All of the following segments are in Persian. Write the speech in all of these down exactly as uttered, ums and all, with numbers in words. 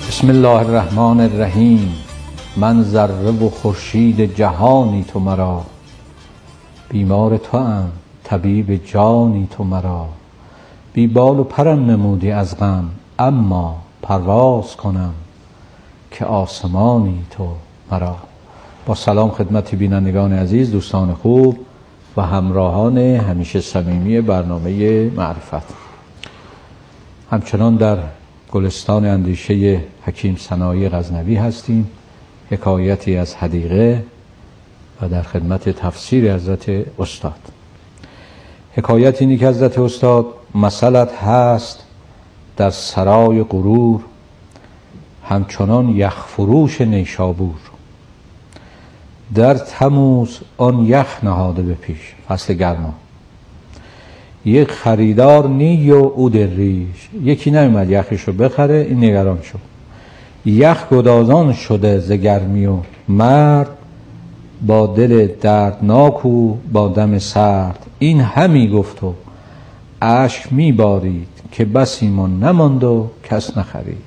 بسم الله الرحمن الرحیم. من ذره و خورشید جهانی تو مرا، بیمار توام طبیب جانی تو مرا. بی بال و پرم نمودی از غم، اما پرواز کنم که آسمانی تو مرا. با سلام خدمت بینندگان عزیز، دوستان خوب و همراهان همیشه صمیمی برنامه معرفت. همچنان در گلستان اندیشه حکیم سنایی غزنوی هستیم. حکایتی از حدیقه و در خدمت تفسیر حضرت استاد. حکایت اینی که حضرت استاد مثلت هست در سرای غرور، همچنان یخفروش نیشابور. در تموز آن یخ نهاده به پیش، فصل گرما. یک خریدار نی و او در ریش، یکی نمیمد یخش رو بخره، این نگران شد. یخ گدازان شده ز گرمی و مرد، با دل دردناک و با دم سرد. این همی گفت و اشک می بارید، که بسیمان نماند و کس نخرید.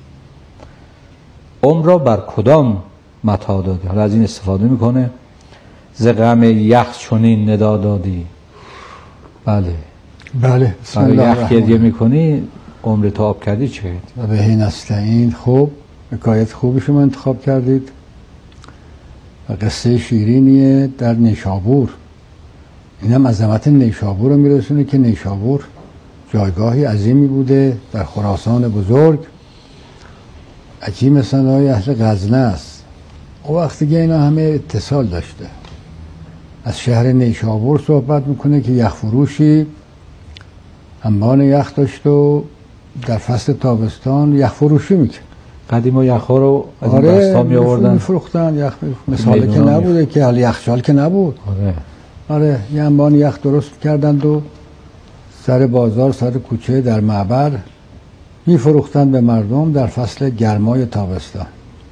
عمر را بر کدام متا دادی؟ حالا از این استفاده میکنه. ز غم یخ چنین ندا دادی. بله بله بسم الله برای یخ الرحمن گریه میکنی، عمر تو آب کردی چه؟ و به این نستعین. خوب، حکایت خوبی شما انتخاب کردید و قصه شیرینیه در نیشابور. این هم عظمت نیشابور رو میرسونه که نیشابور جایگاهی عظیمی بوده در خراسان بزرگ. حکیم سنایی اهل غزنه است. او وقتی که اینا همه اتصال داشته، از شهر نیشابور صحبت میکنه که یخ فروشی انبان یخ داشت و در فصل تابستان یخ فروشی میکرد. قدیما یخ‌ها رو از این آره دستا می آوردن میفروختن. یخ مثال که نبوده که حال یخچال که نبود. آره آره یه انبان یخ درست کردند و سر بازار، سر کوچه، در معبر میفروختن به مردم در فصل گرمای تابستان.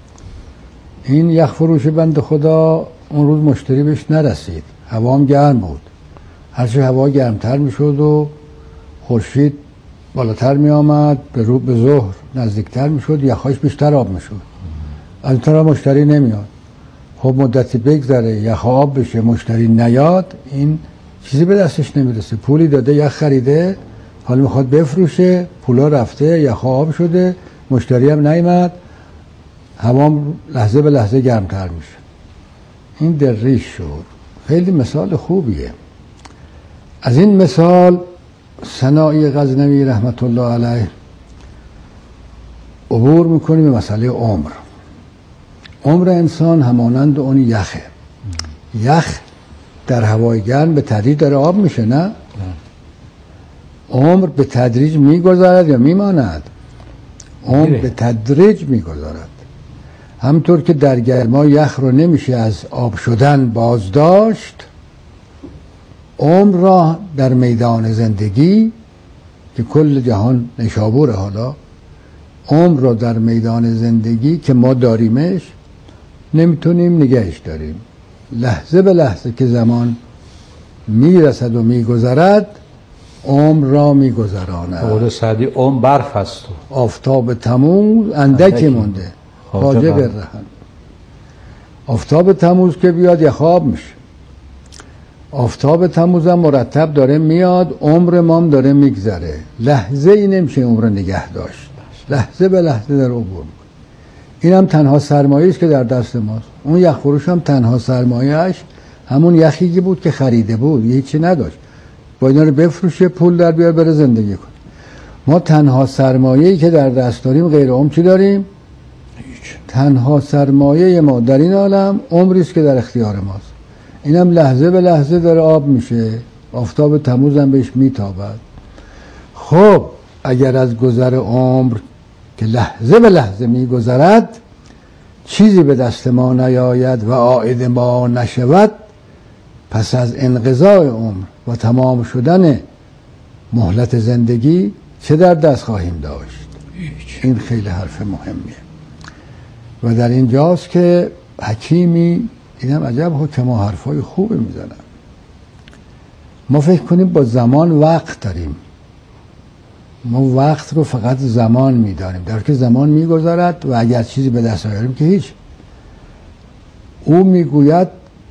این یخ فروش بند خدا اون روز مشتری بهش نرسید، هوا هم گرم بود. هرچه هوا گرمتر میشد و خورشید بالاتر می آمد، به رو به ظهر نزدیکتر می شد، یخاش بیشتر آب می شد. از این طرح مشتری نمیاد. خب مدتی بگذره، یخ آب بشه، مشتری نیاد، این چیزی به دستش نمیرسه. پولی داده، یخ خریده، حالا میخواد بفروشه، پولا رفته، یخ آب شده، مشتری هم نیامد، هوا لحظه به لحظه گرمتر میشه. این در ریش شد. خیلی مثال خوبیه. از این مثال سنایی غزنوی رحمت الله علیه عبور میکنیم به مسئله عمر. عمر انسان همانند اون یخه. یخ در هوای گرم به تدریج داره آب میشه، نه؟ عمر به تدریج میگذارد یا میماند؟ عمر به تدریج میگذارد. همطور که در گرما یخ رو نمیشه از آب شدن بازداشت، عمر را در میدان زندگی که کل جهان نیشابوره، حالا عمر را در میدان زندگی که ما داریمش نمیتونیم نگهش داریم. لحظه به لحظه که زمان میرسد و میگذرد، عمر را میگذراند. قول سعدی عمر برف است و آفتاب تموز اندکی مونده، خواجه برهن. آفتاب تموز که بیاد یخاب میشه. آفتاب تموز هم مرتب داره میاد، عمر مام داره میگذره. لحظه ای نمیشه عمر نگه داشت، لحظه به لحظه در عبور. این هم تنها سرمایه است که در دست ماست. اون یخ فروش هم تنها سرمایهش همون یخی بود که خریده بود، یه چی نداشت، با اینا رو بفروشه پول در بیار بره زندگی کن. ما تنها سرمایه‌ای که در دست داریم غیر عمر چی داریم؟ تنها سرمایه ما در این عالم عمری است که در اختیار ماست. اینم لحظه به لحظه داره آب میشه. آفتاب تموز هم بهش میتابد. خب اگر از گذر عمر که لحظه به لحظه میگذرد چیزی به دست ما نیاید و عائد ما نشود، پس از انقضاء عمر و تمام شدن مهلت زندگی چه در دست خواهیم داشت؟ این خیلی حرف مهمیه و در اینجاست که حکیمی، اینم عجب حکما حرفای خوبی میزنن. ما فکر کنیم با زمان وقت داریم، ما وقت رو فقط زمان میدانیم، در که زمان میگذارد و اگر چیزی به دست آوریم که هیچ. او میگوید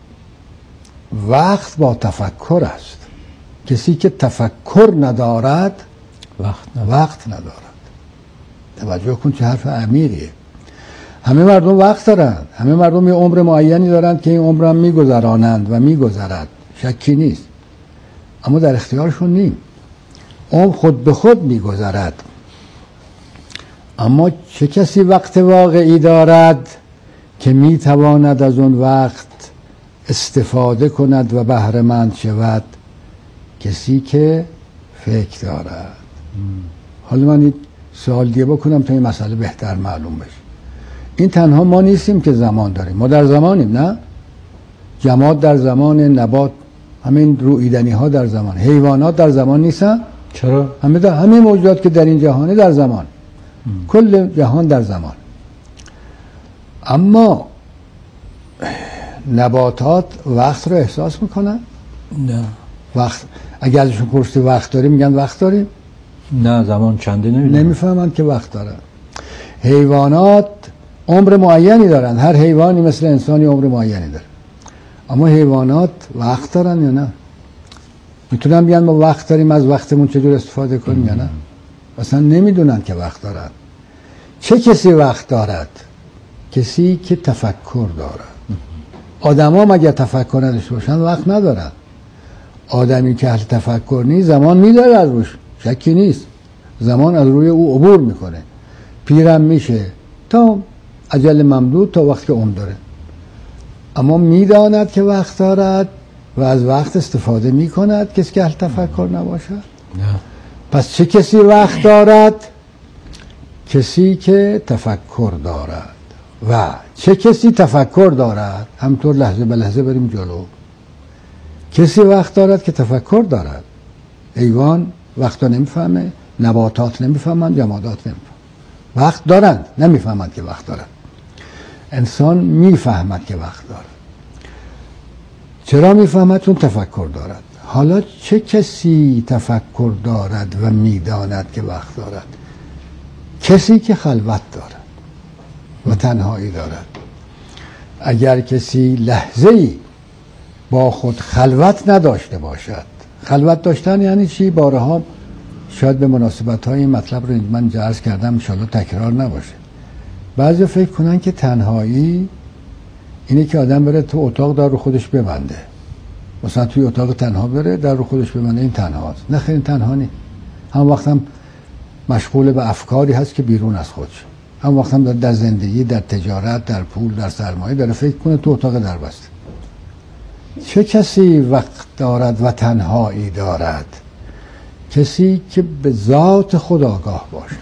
وقت با تفکر است، کسی که تفکر ندارد وقت ندارد, وقت ندارد. توجه کن چه حرف عمیقیه. همه مردم وقت دارند، همه مردم یه عمر معینی دارند که این عمر هم میگذرانند و میگذرد، شکی نیست، اما در اختیارشون نیم. عمر خود به خود میگذرد. اما چه کسی وقت واقعی دارد که میتواند از اون وقت استفاده کند و بهره مند شود؟ کسی که فکر دارد. حالا من این سوال دیگه بکنم تا این مسئله بهتر معلوم بشه. این تنها ما نیستیم که زمان داریم، ما در زمانیم، نه؟ جماد در زمان، نبات، همین رویدنی ها در زمان، حیوانات در زمان نیستن؟ چرا؟ همه در همه موجودات که در این جهانه در زمان، ام. کل جهان در زمان. اما نباتات وقت رو احساس میکنن؟ نه. وقت اگر ازشون پرسی وقت داریم میگن وقت داریم؟ نه، زمان چنده نمیدونن، نمیفهمن که وقت دارن. حیوانات عمر معینی دارن، هر حیوانی مثل انسانی عمر معینی داره، اما حیوانات وقت دارن یا نه؟ میتونن بیان ما وقت داریم، از وقتمون چجور استفاده کنیم یا نه؟ اصلا نمیدونن که وقت دارن. چه کسی وقت دارد؟ کسی که تفکر دارد. آدم ها مگر تفکر نداشته باشن وقت ندارن. آدمی که اهل تفکر نیست زمان میداره از روش، شکی نیست، زمان از روی او عبور میکنه، پیرم میشه تا اجل ممدود، تا وقت که عمر داره، اما میداند که وقت دارد و از وقت استفاده میکند. کسی که اهل تفکر نباشد. نه. پس چه کسی وقت دارد؟ کسی که تفکر دارد. و چه کسی تفکر دارد؟ همطور لحظه به لحظه بریم جلو. کسی وقت دارد که تفکر دارد. حیوان وقت نمیفهمه، نباتات نمیفهمند، جمادات نمیفهمند. وقت دارند، نمیفهمند که وقت دارند. انسان میفهمد که وقت دارد. چرا میفهمد؟ چون تفکر دارد. حالا چه کسی تفکر دارد و میداند که وقت دارد؟ کسی که خلوت دارد و تنهایی دارد. اگر کسی لحظه‌ای با خود خلوت نداشته باشد، خلوت داشتن یعنی چی؟ بارها شاید به مناسبت های این مطلب رو من عرض کردم، انشاءالله تکرار نباشه. بعضی فکر کنن که تنهایی اینه که آدم بره تو اتاق در رو خودش ببنده، مثلا توی اتاق تنها بره در رو خودش ببنده، این تنهاست. نه خیلی تنها نیست. هم وقت هم مشغول به افکاری هست که بیرون از خودش، هم وقت هم در زندگی، در تجارت، در پول، در سرمایه داره فکر کنه تو اتاق در بسته. چه کسی وقت دارد و تنهایی دارد؟ کسی که به ذات خود آگاه باشد.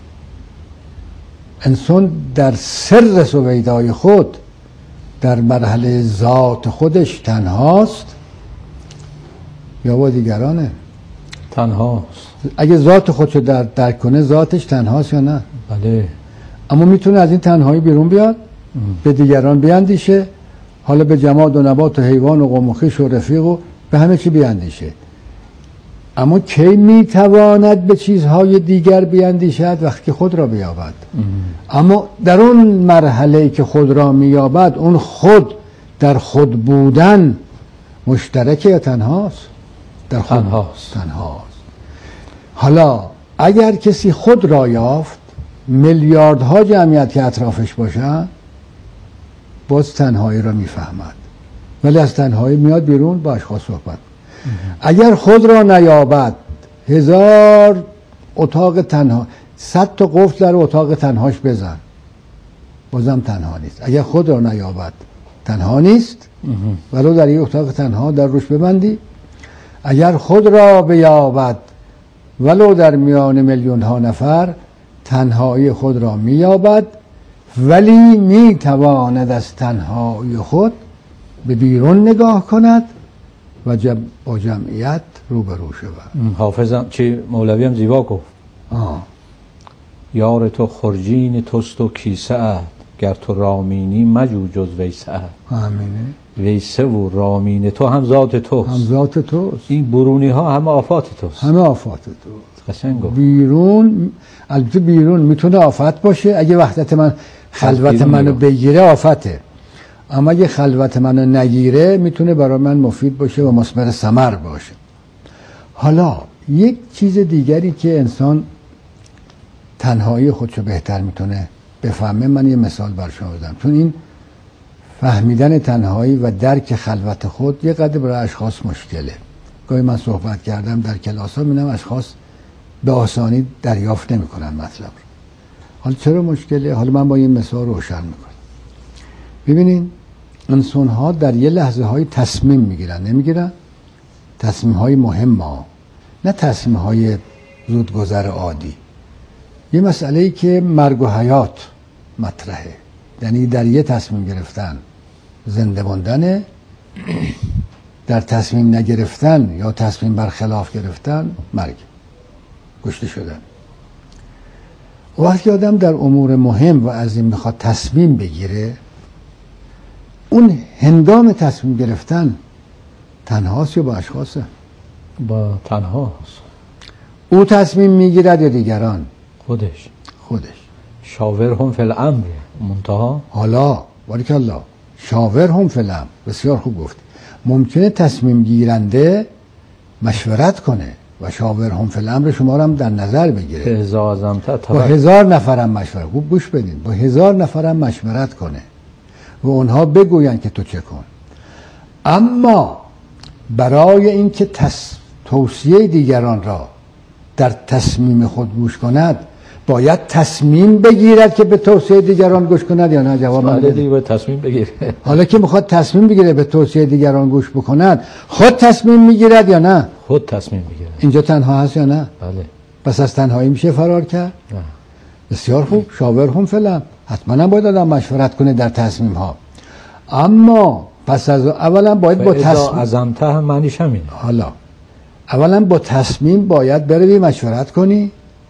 انسان در سر سویدای خود، در مرحله ذات خودش تنهاست یا با دیگرانه؟ تنهاست. اگه ذات خودشو در درک کنه ذاتش تنهاست یا نه؟ بله. اما میتونه از این تنهایی بیرون بیاد، ام. به دیگران بیاندیشه، حالا به جماد و نبات و حیوان و قوم و خویش و رفیق و به همه چی بیاندیشه. اما کی میتواند به چیزهای دیگر بیاندیشد؟ وقتی که خود را بیابد. ام. اما در اون مرحله که خود را میابد، اون خود در خود بودن مشترکه یا تنهاست؟ در خود تنهاست. تنهاست. حالا اگر کسی خود را یافت، میلیاردها جمعیت که اطرافش باشن، باز تنهایی را میفهمد، ولی از تنهایی میاد بیرون با اشخاص صحبت. اگر خود را نیابد، هزار اتاق تنها، صد تا قفل در اتاق تنهاش بزن، بازم تنها نیست. اگر خود را نیابد تنها نیست، ولو در یک اتاق تنها در روش ببندی. اگر خود را بیابد، ولو در میان میلیون ها نفر، تنهایی خود را میابد، ولی میتواند از تنهایی خود به بیرون نگاه کند و جب با جمعیت روبرو شود. حافظم چی مولوی هم زیبا گفت، آه. یار تو خرجین توست و کیسه ات، گر تو رامینی مجو جز ویسه ات. آمینه. ویسه و رامین تو هم ذات توست. هم ذات توست. این برونی ها همه آفات توست. همه آفات توست. قشنگ گفت. بیرون، البته بیرون میتونه آفت باشه، اگه وحدت من خلوت منو بگیره آفته، اما اگه خلوت منو نگیره میتونه برای من مفید باشه و مثمر ثمر باشه. حالا یک چیز دیگری که انسان تنهایی خودشو بهتر میتونه بفهمه، من یه مثال بر شما بدم. چون این فهمیدن تنهایی و درک خلوت خود یه قدر برای اشخاص مشکله. گاهی من صحبت کردم در کلاس ها، میبینم اشخاص به آسانی دریافت نمیکنن مطلب رو. حالا چرا مشکله؟ حالا من با این مثال روشن میکنم. ببینین انسان ها در یه لحظه های تصمیم میگیرن، نمیگیرن؟ تصمیم های مهم ها، نه تصمیم های زودگذر عادی. یه مسئله ای که مرگ و حیات مطرحه، یعنی در یه تصمیم گرفتن زنده موندن، در تصمیم نگرفتن یا تصمیم برخلاف گرفتن مرگ، کشته شدن. وقتی آدم در امور مهم و عظیم میخواد تصمیم بگیره، اون هنگام تصمیم گرفتن تنهاست یا با اشخاصه؟ با تنهاست. او تصمیم میگیرد یا دیگران؟ خودش. خودش. شاورهم فی الامر. منتها حالا بارک الله، شاورهم فی الامر، بسیار خوب گفت. ممکنه تصمیم گیرنده مشورت کنه و شاورهم فی الامر شما رو هم در نظر بگیره. هزار با هزار نفرم مشورت، خوب گوش بدین، با هزار نفرم مشورت کنه و اونها بگوین که تو چه کن. اما برای اینکه تس... توصیه دیگران را در تصمیم خود گوش کند، باید تصمیم بگیرد که به توصیه دیگران گوش کند یا نه؟ جواب من بده. باید تصمیم بگیره. حالا که میخواد تصمیم بگیره به توصیه دیگران گوش بکند، خود تصمیم میگیرد یا نه؟ خود تصمیم میگیره. اینجا تنها هست یا نه؟ بله. پس از تنهایی میشه فرار کرد؟ نه. بسیار خوب، شاورهم فعلا، حتما هم باید آدم مشورت کنه در تصمیم ها. اما پس از اولا باید با تصمیم عزمته هم معنیش همینه. حالا اولا با تصمیم باید بری مشورت کنی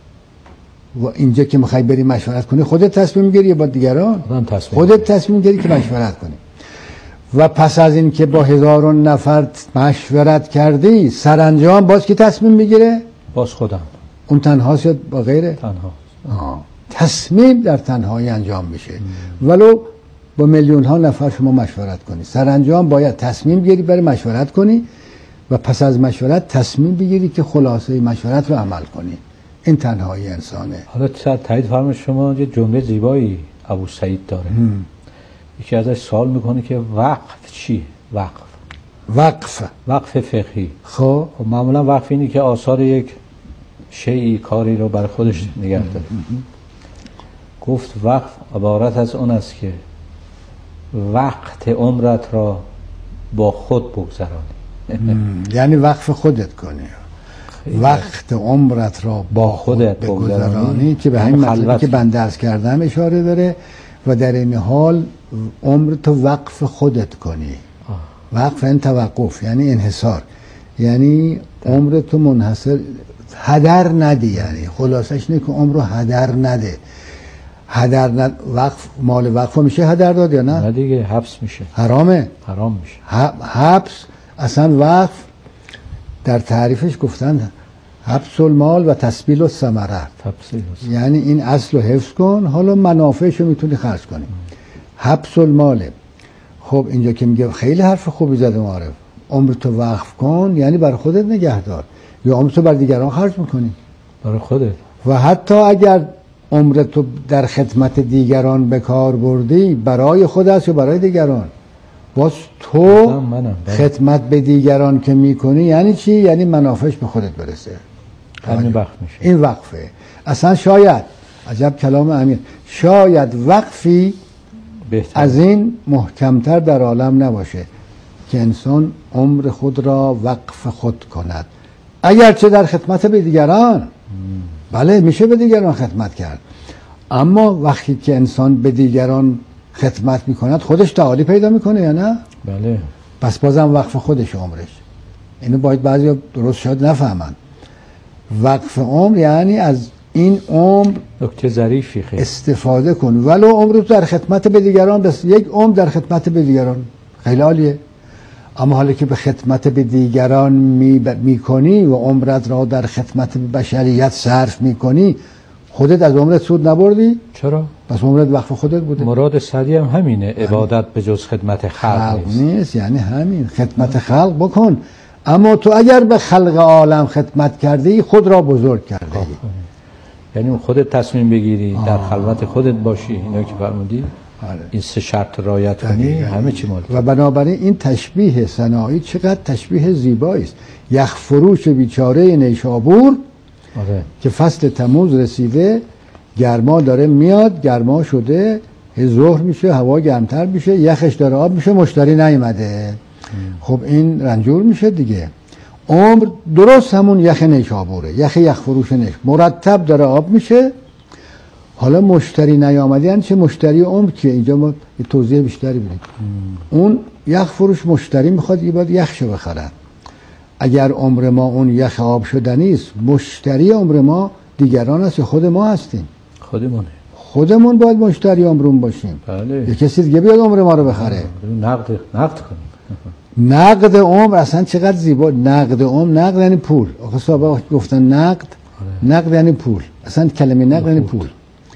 و اینجا که میخوای بری مشورت کنی خودت تصمیم گیری یا با دیگران؟ خودت تصمیم گیری که مشورت کنی. و پس از این که با هزاران نفر مشورت کردی، سرانجام باز کی تصمیم میگیره؟ باز خودم. اون تنهاست یا با غیره؟ تنها. تصمیم در تنهایی انجام میشه. ام. ولو با میلیون ها نفر شما مشورت کنی، سرانجام باید تصمیم گیری بری مشورت کنی و پس از مشورت تصمیم بگیری که خلاصه مشورت رو عمل کنی. این تنهایی انسانه. حالا تایید فرمایش شما یه جمله زیبایی ابو سعید داره. هم. یکی ازش سوال میکنه که وقف چی؟ وقف. وقف. وقف فقهی. خب معمولا وقف اینی که آثار یک شیئی، کاری رو برای خودش نگه داره. گفت وقف عبارت از اون است که وقت عمرت را با خود بگذرانی. یعنی وقف خودت کنی، وقت عمرت را با خودت بگذرانی، که به همین مطلبی که بنده عرض کردم اشاره داره. و در این حال عمر تو وقف خودت کنی. آه. وقف این توقف یعنی انحصار، یعنی عمر تو منحصر، هدر ندی. یعنی خلاصش اینه که عمر رو هدر نده. هدر ند... وقف، مال وقف میشه هدر داد یا نه؟ نه دیگه، حبس میشه. حرامه؟ حرام میشه. حبس اصلا وقف در تعریفش گفتن حبس المال و تسبیل الثمرات، یعنی این اصل رو حفظ کن، حالا منافعش رو میتونی خرج کنی. حبس المال. خب اینجا که میگه خیلی حرف خوبی زده معرف، عمر تو وقف کن یعنی برای خودت نگه دار، یا عمر تو بر دیگران خرج میکنی؟ برای خودت. و حتی اگر عمر تو در خدمت دیگران به کار بردی، برای خود است یا برای دیگران؟ باز تو خدمت به دیگران که میکنی یعنی چی؟ یعنی منافعش به خودت برسه. همین وقف میشه. این وقفه. اصلا شاید، عجب کلام امیر، شاید وقفی بهتر از این محکمتر در عالم نباشه که انسان عمر خود را وقف خود کند، اگرچه در خدمت به دیگران. مم. بله میشه به دیگران خدمت کرد، اما وقتی که انسان به دیگران خدمت میکند خودش تعالی پیدا میکنه یا نه؟ بله. پس بازم وقف خودش عمرش. اینو باید بعضی درست شاید نفهمند. وقف عمر یعنی از این عمر نکته ظریفی خیلی استفاده کن، ولو عمر در خدمت به دیگران، بس یک عمر در خدمت به دیگران خیلی عالیه. اما حالا که به خدمت به دیگران می, ب... می کنی و عمرت را در خدمت به بشریت صرف می کنی، خودت از عمرت سود نبردی؟ چرا؟ پس عمرت وقف خودت بوده. مراد سعدی هم همینه، عبادت به جز خدمت خلق, خلق نیست. نیست یعنی همین خدمت خلق بکن، اما تو اگر به خلق عالم خدمت کردی خود را بزرگ کردی. یعنی خودت تصمیم بگیری آه. در خلوت خودت باشی، اینا که فرمودی آره. این سه شرط رعایت کنی همه چی مال. و بنابراین این تشبیه سنایی چقدر تشبیه زیبایی است. یخ فروش بیچاره نیشابور آره. که فصل تموز رسیده، گرما داره میاد، گرما شده، ظهر میشه، هوا گرمتر میشه، یخش داره آب میشه، مشتری نیومده. خب این رنجور میشه دیگه. عمر درست همون یخ نیشابوره، یخ یخ فروش نیش مرتب داره آب میشه. حالا مشتری نیامده یعنی چه؟ مشتری عمر که اینجا ما توضیح بیشتری بدیم. اون یخ فروش مشتری میخواد، یه باید یخشو بخرن. اگر عمر ما اون یخ آب شدنی است، مشتری عمر ما دیگران است، خود ما هستیم. خودمونه. خودمون باید مشتری عمرون باشیم. بله. یه کسی دیگه بیاد عمر ما رو بخره. نقد نقد کنیم. نقد عمر اصلا چقدر زیبا. نقد عمر، نقد یعنی پول. آخه صاحب گفتن نقد، نقد یعنی پول. اصلا کلمه نقد یعنی پول.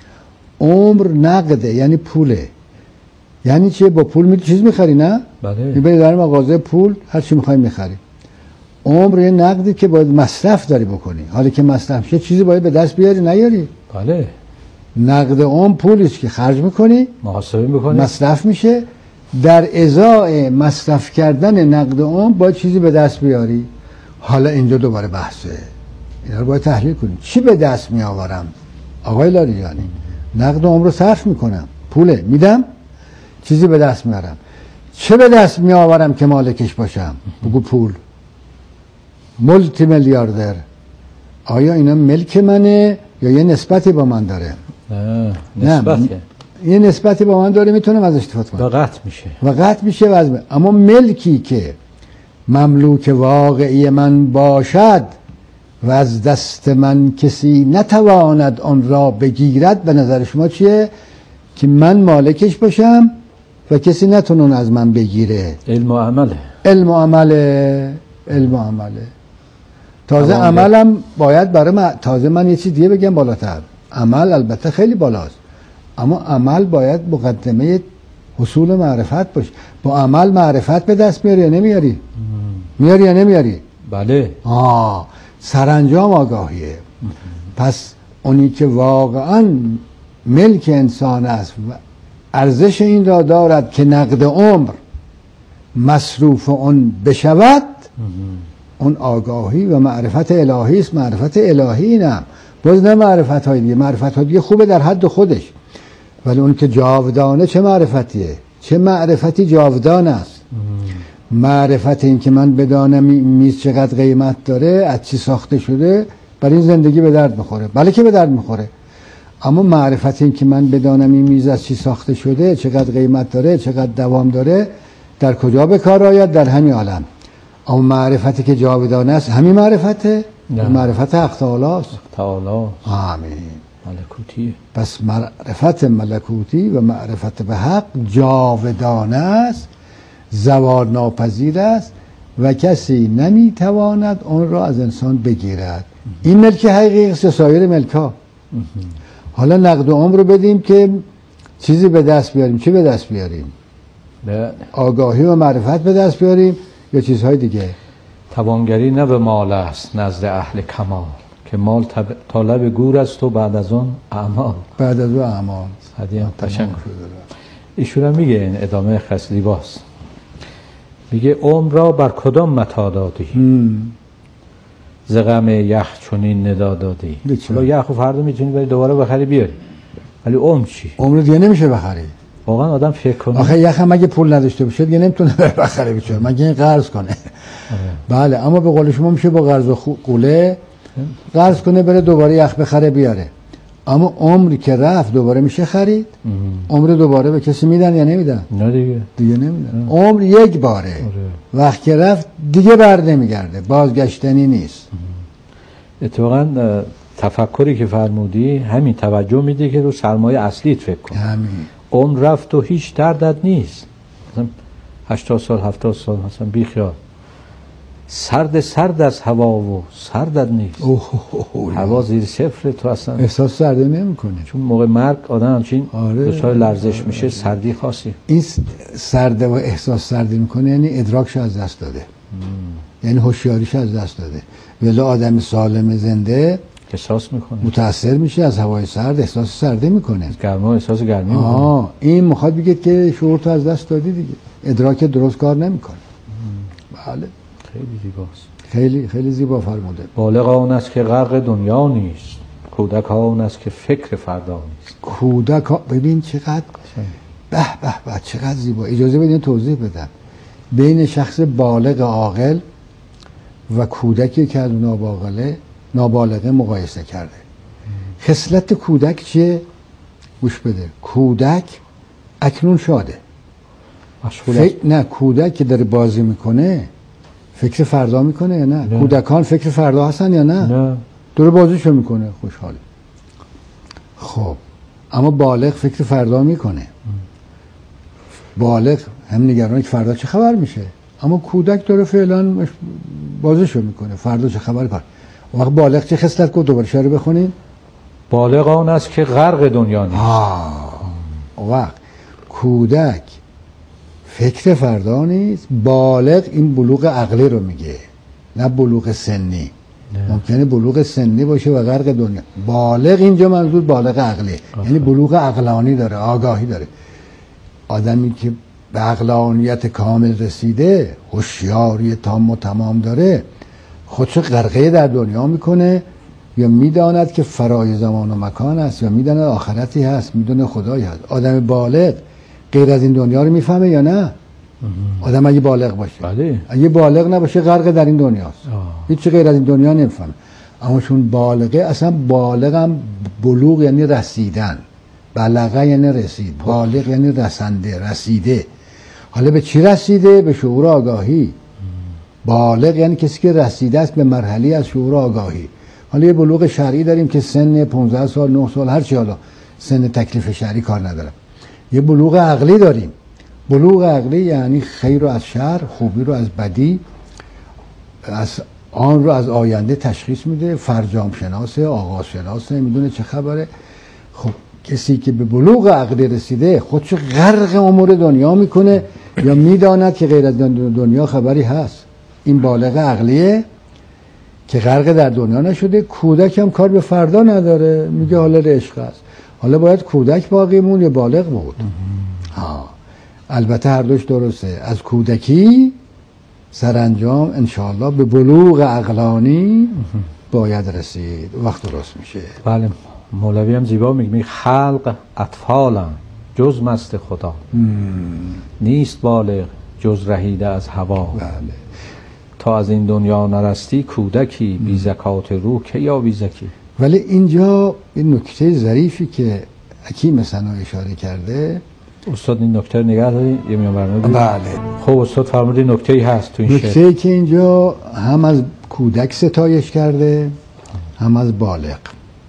عمر نقده یعنی پوله. یعنی چیه؟ با پول می چیز میخری نه؟ بله. میبری در مغازه پول هر چی میخوای میخری. عمر یه نقدی که باید مصرف داری بکنی. حالا که مصرف شه چیزی باید به دست بیاری نیاری. بله. نقد عمر پولیست که خرج میکنی، محاسبه میکنی، مصرف میشه. در ازای مصرف کردن نقد عمر باید چیزی به دست بیاری. حالا اینجا دوباره بحثه، اینا رو باید تحلیل کنیم. چی به دست میآورم آقای لاریجانی؟ نقد عمر رو صرف میکنم، پوله میدم، چیزی به دست میارم. چه به دست میآورم که مالکش باشم؟ بگو پول. مولتی میلیاردر، آیا اینا ملک منه یا یه نسبتی با من داره؟ نه نسبته. یه نسبتی با من داره، میتونم ازش استفاده کنم. و قطع میشه. و قطع میشه و از اما ملکی که مملوک واقعی من باشد و از دست من کسی نتواند آن را بگیرد، به نظر شما چیه؟ که من مالکش باشم و کسی نتونه از من بگیره. علم و عمله. علم و عمله. علم و عمله. تازه عملم باید برای من، تازه من یه چیز دیگه بگم بالاتر. عمل البته خیلی بالاست، اما عمل باید مقدمه حصول معرفت باشه. با عمل معرفت به دست میاری یا نمیاری؟ مم. میاری یا نمیاری؟ بله. آه سرانجام آگاهیه. مم. پس اونی که واقعا ملک انسان است و ارزش این را دارد که نقد عمر مصروف اون بشود، مم. اون آگاهی و معرفت الهی است. معرفت الهی اینم باز نه معرفت های دیگه. معرفت های دیگه خوبه در حد خودش، ولی اون که جاودانه چه معرفتیه؟ چه معرفتی جاودان است؟ مم. معرفت این که من بدانم میز چقدر قیمت داره، از چی ساخته شده، برای این زندگی به درد میخوره. بله که به درد میخوره. اما معرفت این که من بدانم این میز از چی ساخته شده، چقدر قیمت داره، چقدر دوام داره، در کجا به کار آید؟ در همین عالم. اما معرفتی که جاودانه است همین معرفته؟ نه. معرفت حق تعالی است. تعالی. آمین. ملکوتیه. پس معرفت ملکوتی و معرفت به حق جاودانه است، زوال ناپذیر است و کسی نمیتواند اون را از انسان بگیرد. این ملک حقیقی است، سایر ملک ها. حالا نقد عمر رو بدیم که چیزی به دست بیاریم. چی به دست بیاریم؟ به آگاهی و معرفت به دست بیاریم یا چیزهای دیگه؟ توانگری نه به مال است نزد اهل کمال، که مال طالب گور است و بعد از اون اعمال. بعد از اون اعمال. حدیم تشنگ ایشون هم میگه، این ادامه خیلی باست، میگه عمر را بر کدام متا دادی؟ ز غم یخ چنین ندا دادی. حالا یخو فردا میتونی بری دوباره بخری بیاری، ولی عمر چی؟ عمر دیگه نمیشه بخری. واقعا آدم فکر کنه. آخه یخ هم اگه پول نداشته باشه دیگه نمیتونه بخره بیچاره، مگه این قرض کنه. بله، اما به قول شما میشه با قرض و قوله قرض کنه بره دوباره یخ بخره بیاره. اما عمری که رفت دوباره میشه خرید؟ عمر دوباره به کسی میدن یا نمیدن؟ نه دیگه. دیگه نمیدن. عمر یک باره. وقت که رفت دیگه بر نمیگرده، بازگشتنی نیست. اتفاقا تفکری که فرمودی همین توجه میده که رو سرمایه اصلیت فکر کن. همین. عمر رفت و هیچ دردت نیست. مثلا هشتاد سال هفتاد سال مثلا بی خیال سرد سرد از هوا و سردت نیست. هوا زیر صفر، تو اصلا احساس سرده نمی‌کنه. چون موقع مرگ آدم همچین آره. دچار لرزش میشه، آره. سردی خاصی. این سرده و احساس سردی میکنه یعنی ادراکش از دست داده، م. یعنی هوشیاریش از دست داده. ولی آدم سالم زنده احساس میکنه، متاثر میشه از هوای سرد، احساس سرده میکنه، گرما احساس گرمی میکنه. آه این میخواد بگه که شعور تو از دست دادی دیگه، ادراک درست کار نمیکنه. بله خیلی زیباست، خیلی خیلی زیبا فرموده. بالغ آن است که غرق دنیا نیست، کودک آن است که فکر فردا نیست. کودک ها ببین چقدر به به به چقدر زیبا. اجازه بدین توضیح بدم. بین شخص بالغ عاقل و کودکی که از نابالغه نابالغه مقایسه کرده. خصلت کودک چیه؟ گوش بده. کودک اکنون شاده. فکر... نه کودک که داره بازی میکنه فکر فردا میکنه یا نه؟ نه. کودکان فکر فردا هستن یا نه؟ نه. داره بازیشو میکنه، خوشحاله. خب اما بالغ فکر فردا میکنه. بالغ هم نگرانه که فردا چه خبر میشه، اما کودک داره فعلا بازیشو میکنه، فردا چه خبر کار. وقت بالغ چه خصلت کو؟ دوباره شعر بخونیم. بالغ آن است که غرق دنیا نیست. وقت کودک فکر فردا نیست، بالغ این بلوغ عقلی رو میگه، نه بلوغ سنی. نه. ممکنه بلوغ سنی باشه و غرق دنیا. بالغ اینجا منظور بالغ عقلی، یعنی بلوغ عقلانی داره، آگاهی داره. آدمی که به عقلانیت کامل رسیده، هوشیاری تام و تمام داره، خودشو غرقه در دنیا میکنه، یا میداند که فرای زمان و مکان است، یا میداند آخرتی هست، میدونه خدایی هست. آدم بالغ غیر از این دنیا رو میفهمه یا نه؟ آدم اگه بالغ باشه، بله. اگه بالغ نباشه غرق در این دنیاست، هیچ غیر از این دنیا نمیفهمه. اما چون بالغه، اصلا بالغ هم بلوغ یعنی رسیدن، بلغه یعنی رسید، بالغ یعنی رسنده، رسیده. حالا به چی رسیده؟ به شعور آگاهی. بالغ یعنی کسی که رسیده است به مرحله از شعور آگاهی. حالا یه بلوغ شرعی داریم که سن پانزده سال، نه سال، هر چی، حالا سن تکلیف شرعی کار ندارم. یه بلوغ عقلی داریم. بلوغ عقلی یعنی خیر رو از شر، خوبی رو از بدی، از آن رو از آینده تشخیص میده، فرجام شناسه، آغاز شناسه، میدونه چه خبره. خب کسی که به بلوغ عقلی رسیده خودشو غرق امور دنیا میکنه یا میداند که غیر از دنیا خبری هست. این بالغ عقلیه که غرق در دنیا نشده. کودک هم کار به فردا نداره، میگه حالا عشق است. حالا باید کودک باقی مون یا بالغ بود؟ ها. البته هر دوش درسته. از کودکی سرانجام انشاءالله به بلوغ عقلانی باید رسید، وقت درست میشه. بله. مولوی هم زیبا میگه می خلق اطفالم جز مست خدا، مم. نیست بالغ جز رهیده از هوا. بله. تا از این دنیا نرستی کودکی، بی زکات روح که یا بی زکی. ولی اینجا این نکته ظریفی که حکیم ثنا اشاره کرده، استاد این نکته نگه دارید یه میان برنامه. بله. خب استاد فرمودید نکته‌ای هست تو این شعر. نکته‌ای که اینجا هم از کودک ستایش کرده هم از بالغ.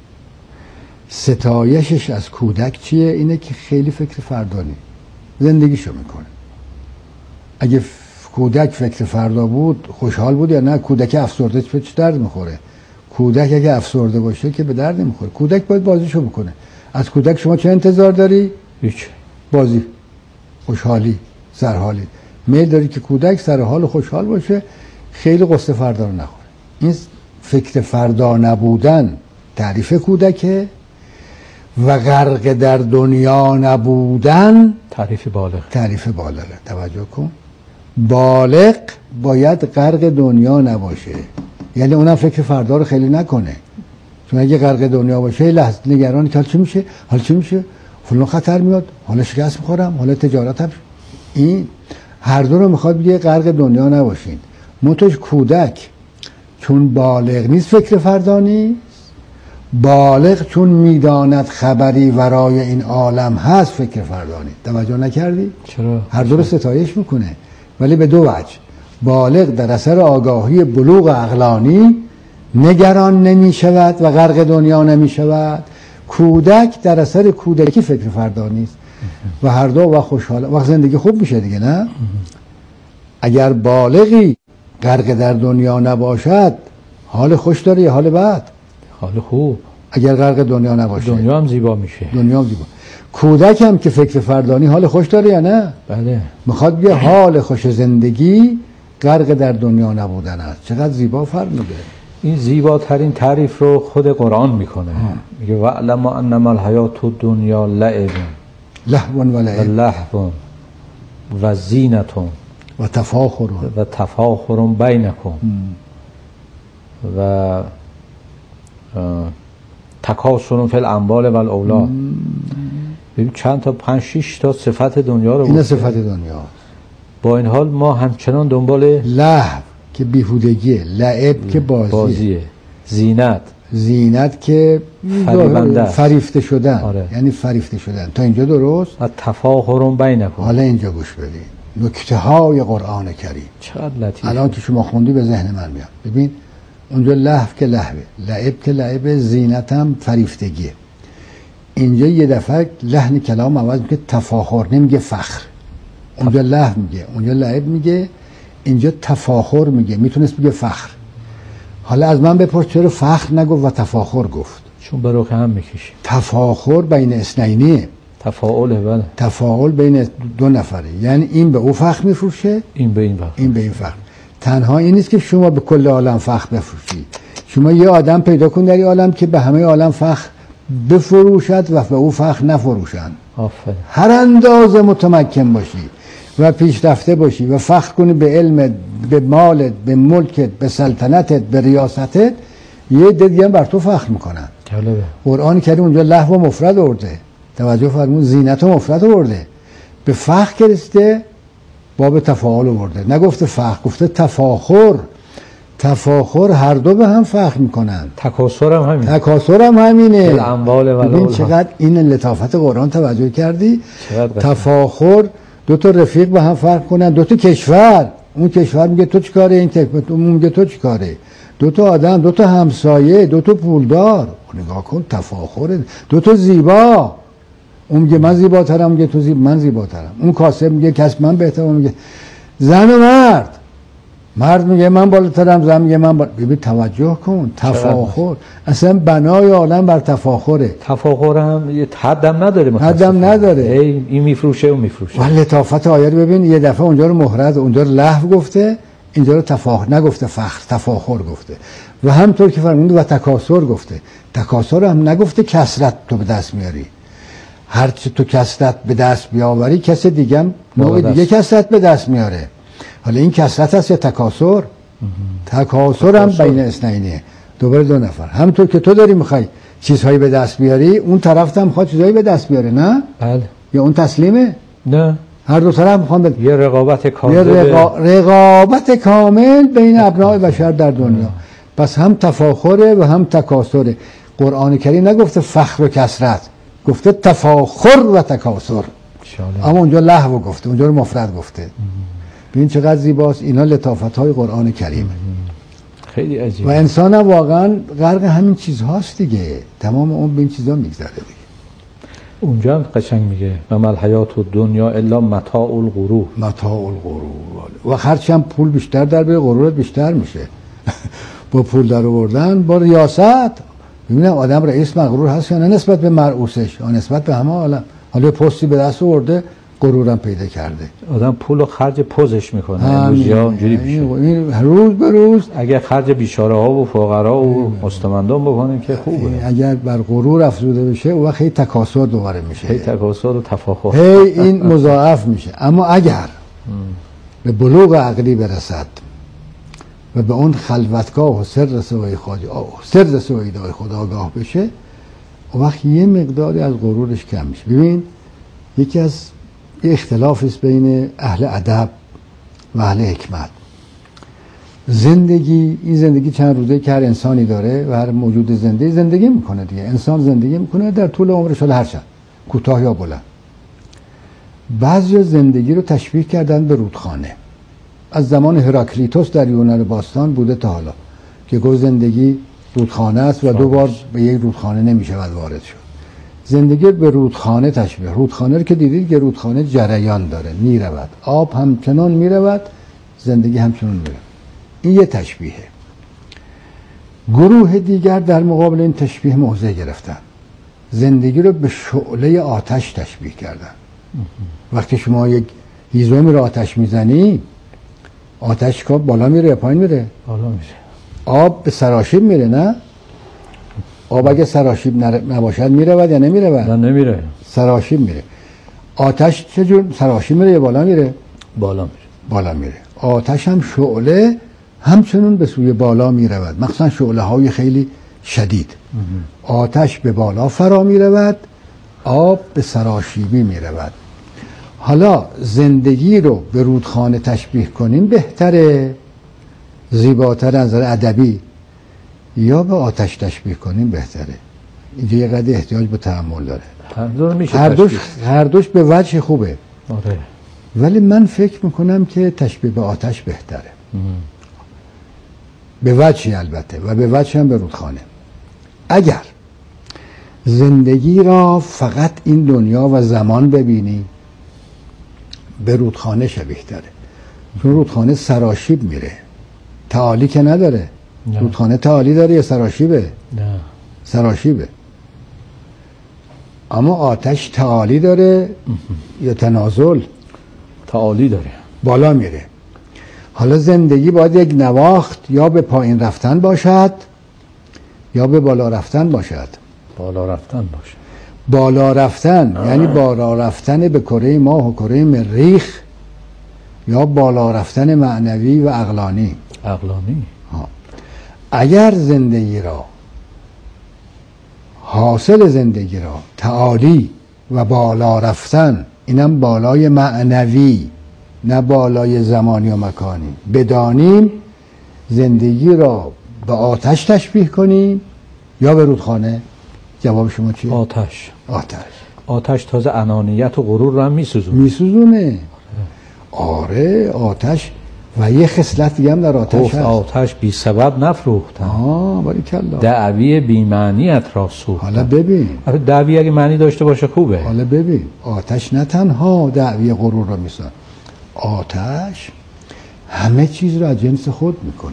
ستایشش از کودک چیه؟ اینه که خیلی فکر فردانی زندگیشو میکنه. اگه کودک فکر فردا بود خوشحال بود یا نه؟ کودک افسرده چه درد میخوره؟ کودک اگه افسرده باشه که به درد نمیخوره. کودک باید بازیشو بکنه. از کودک شما چه انتظار داری؟ هیچ. بازی، خوشحالی، سرحالی. میل داری که کودک سرحال و خوشحال باشه، خیلی قصه فردا رو نخوره. این فکر فردا نبودن تعریف کودکه و غرق در دنیا نبودن تعریف بالغ. تعریف بالغه. توجه کن. بالغ باید غرق دنیا نباشه، یعنی اونم فکر فردا رو خیلی نکنه. چون اگه غرق دنیا باشه لحظه نگران که حال چی میشه، حال چی میشه، فلان خطر میاد، حالا شکست میخورم، حالا تجارتم. این هر دو رو میخواد بگه غرق دنیا نباشین. منتها کودک چون بالغ نیست فکر فردا نیست، بالغ چون میداند خبری ورای این عالم هست فکر فردا نیست. توجه نکردی؟ چرا؟ هر دو رو ستایش میکنه ولی به دو وجه. بالغ در اثر آگاهی بلوغ عقلانی نگران نمی شود و غرق دنیا نمی شود. کودک در اثر کودکی فکر فردا نیست و هر دو و خوشحال وقت زندگی خوب میشه دیگه، نه؟ اگر بالغی غرق در دنیا نباشد حال خوش داره یا حال بد؟ حال خوب. اگر غرق دنیا نباشه دنیا هم زیبا میشه. دنیا هم زیبا. کودک هم که فکر فردانی حال خوش داره یا نه؟ بله. میخواد بگه حال خوش زندگی غرق در دنیا نبودن است. چقدر زیبا فرموده. این زیباترین تعریف رو خود قرآن میکنه. میگه وَاعْلَمْ أَنَّمَا الْحَيَاةُ الدُّنْيَا لَعِبٌ لهو و لعب و لهو و زینة و تفاخر و تفاخر بینکم و تکاثر فی الاموال و الاولاد. ببین چند تا پنج شش تا صفت دنیا رو این صفت دنیا. با این حال ما همچنان دنبال لهو که بیهودگیه، لعب که بازیه, بازیه. زینت زینت که فریبنده فریفته شدن. آره. یعنی فریفته شدن. تا اینجا درست؟ و تفاخر بینکم. حالا اینجا گوش بدین نکته های قرآن کریم. چقدر لطیفه. الان که شما خوندی به ذهن من میاد. ببین اونجا لهو که لهوه، لعب که لعب، زینت هم فریفتگیه. اینجا یه دفعه لحن کلام عوض میگه تفاخر، نمیگه فخر. اونجا لهو میگه، اونجا لعب میگه، اینجا تفاخر میگه. میتونست بگه فخر. حالا از من بپرس چرا فخر نگفت و تفاخر گفت؟ چون برو که هم میکشی. تفاخر بین اثنینیه. تفاعله. بله. تفاعل بین دو نفره. یعنی این به او فخر میفروشه، این به این فخر. این به این فخر. تنها این نیست که شما به کل عالم فخر بفروشی. شما یه آدم پیدا کن در این عالم که به همه عالم فخر بفروشد و به او فخر نفروشند. آفرین. هر اندازه متمکن باشی و پیشرفته باشی و فخر کنی به علمت، به مالت، به ملکت، به سلطنتت، به ریاستت، یه دیگه هم بر تو فخر میکنن. جالبه. قرآن کریم اونجا لهو و مفرد آورده. توجه فرمون، زینت و مفرد آورده. به فخر که رسیده باب تفاعل آورده. نگفته فخر، گفته تفاخر. تفاخر هر دو به هم فخر میکنن. تکاثر هم همین. تکاثر هم همینه. الاموال و ببین چقدر این لطافت قرآن توجه کردی. چقدر تفاخر دو تا رفیق به هم فرق کنن، دو تا کشور. اون کشور میگه تو چیکاره، این کشور میگه تو چیکاره. دو تا آدم، دو تا همسایه، دو تا پولدار. نگاه کن تفاخر. دو تا زیبا. اون میگه من زیباترم، میگه تو زیبا، من زیباترم. اون کاسب میگه کس من بهترم، میگه زن و مرد. مرد میگه من بالاترم، زن میگه من بال... ببین توجه کن تفاخر. اصلا بنای عالم بر تفاخره. تفاخر هم یه حدم نداره. حدم نداره. ای این میفروشه اون میفروشه. ولی لطافت آیه رو ببین، یه دفعه اونجا رو مهرد، اونجا رو لهو گفته، اینجا رو تفاخر نگفته، فخر تفاخر گفته. و همطور که فرمود و تکاثر گفته. تکاثر هم نگفته کثرت تو به دست میاری. هر چه تو کثرت به دست بیاوری کس دیگه هم نوع دیگه کثرت به دست میاره. حالا این کثرت هست یا تکاثر؟ تکاثر هم بین اثنینه. دوباره دو نفر. همونطور که تو داری میخوای چیزهایی به دست بیاری، اون طرف هم میخواد چیزهایی به دست بیاره، نه؟ بله. یا اون تسلیمه؟ نه. هر دو طرف میخوان ب... یه رقابت کامل. یه رقا... رقابت کامل بین ابناء بشر در دنیا. پس هم تفاخره و هم تکاثره. قرآن کریم نگفته فخر و کثرت، گفته تفاخر و تکاثر. اما اونجا لهو گفته، اونجا رو مفرد گفته. ببین چقدر زیباست. اینا لطافت‌های قرآن کریم. خیلی عجیبه. و انسان هم واقعا غرق همین چیزهاست دیگه. تمام اون به این چیزا میگذره دیگه. اونجا هم قشنگ میگه و مل حیات الدنیا الا متاع الغرور. متاع الغرور. و هرچی هم پول بیشتر در بیاره غرورت بیشتر میشه. با پول در آوردن، با ریاست. ببینم آدم رئیس مغرور هست یا نه نسبت به مرئوسش، یا نسبت به همه عالم. حالا پستی به دست آورده، غرورم پیدا کرده. آدم پولو خرج پوزش میکنه. امروزیا اونجوری میشه. این روز به روز اگه خرج بیچاره ها و فقرا و مستمندان بکنیم که خوبه. اگر بر غرور افزوده بشه اون وقت خیلی تکاسر دوباره میشه. هی تکاسر و تفاخر. هی این مضاعف میشه. اما اگر به بلوغ عقلی برسد و به اون خلوتگاه و سر سوی خدا سر سوی خدا آگاه بشه، اون وقت یه مقداری از غرورش کم میشه. ببین یکی از یه اختلاف است بین اهل ادب و اهل حکمت. زندگی، این زندگی چند روزه که هر انسانی داره و هر موجود زنده زندگی میکنه دیگه. انسان زندگی میکنه در طول عمرش، حالا هر چند کوتاه یا بلند. بعضی زندگی رو تشبیه کردن به رودخانه. از زمان هراکلیتوس در یونان باستان بوده تا حالا که گفت زندگی رودخانه است و دو بار به یک رودخانه نمیشود وارد شد. زندگی به رودخانه تشبیه. رودخانه رو که دیدید که رودخانه جریان داره، میرود، آب همچنان میرود، زندگی همچنان میره. این یه تشبیهه. گروه دیگر در مقابل این تشبیه موضع گرفتن، زندگی رو به شعله آتش تشبیه کردن. وقتی شما یک هیزومی رو آتش میزنی، آتش که بالا میره یا پایین میره؟ بالا میره. آب به سراشیب میره نه؟ آب اگه سراشیب نباشد میرود یا نمیرود؟ نه نمیره. سراشیب میره. آتش چجور سراشیب میره یا بالا میره؟ بالا میره. بالا میره. آتش هم شعله همچنون به سوی بالا میرود، مخصوصا شعله های خیلی شدید. آتش به بالا فرا میرود، آب به سراشیبی میرود. حالا زندگی رو به رودخانه تشبیه کنیم بهتره، زیباتر از نظر ادبی، یا به آتش تشبیه کنیم بهتره؟ اینجا یه قدر احتیاج به تأمل داره. هر دو میشه هر دوش هر دوش به وجه خوبه. آره. ولی من فکر میکنم که تشبیه به آتش بهتره. ام. به وجهی البته، و به وجه هم به رودخانه. اگر زندگی را فقط این دنیا و زمان ببینی، به رودخانه شبیه تره. چون رودخانه سراشیب میره، تعالی که نداره. نه. رودخانه تعالی داره یا سراشیبه؟ نه، سراشیبه. اما آتش تعالی داره یا تنازل؟ تعالی داره، بالا میره. حالا زندگی باید یک نواخت یا به پایین رفتن باشد یا به بالا رفتن باشد. بالا رفتن باشه. بالا رفتن آه. یعنی بالا رفتن به کره ماه و کره مریخ، یا بالا رفتن معنوی و عقلانی. عقلانی. ها. اگر زندگی را، حاصل زندگی را تعالی و بالا رفتن، اینم بالای معنوی نه بالای زمانی و مکانی، بدانیم، زندگی را به آتش تشبیه کنیم یا به رودخانه؟ جواب شما چیه؟ آتش. آتش. آتش تازه انانیت و غرور رو هم میسوزونه. میسوزونه. آره آتش. و یه خصلت دیگه هم در آتش هست. آتش بی سبب نفروختن. آه باریکلا. دعوی بی معنیت را سوختن. حالا ببین. دعوی اگه معنی داشته باشه خوبه. حالا ببین، آتش نه تنها دعوی غرور را میسازه، آتش همه چیز را از جنس خود میکنه.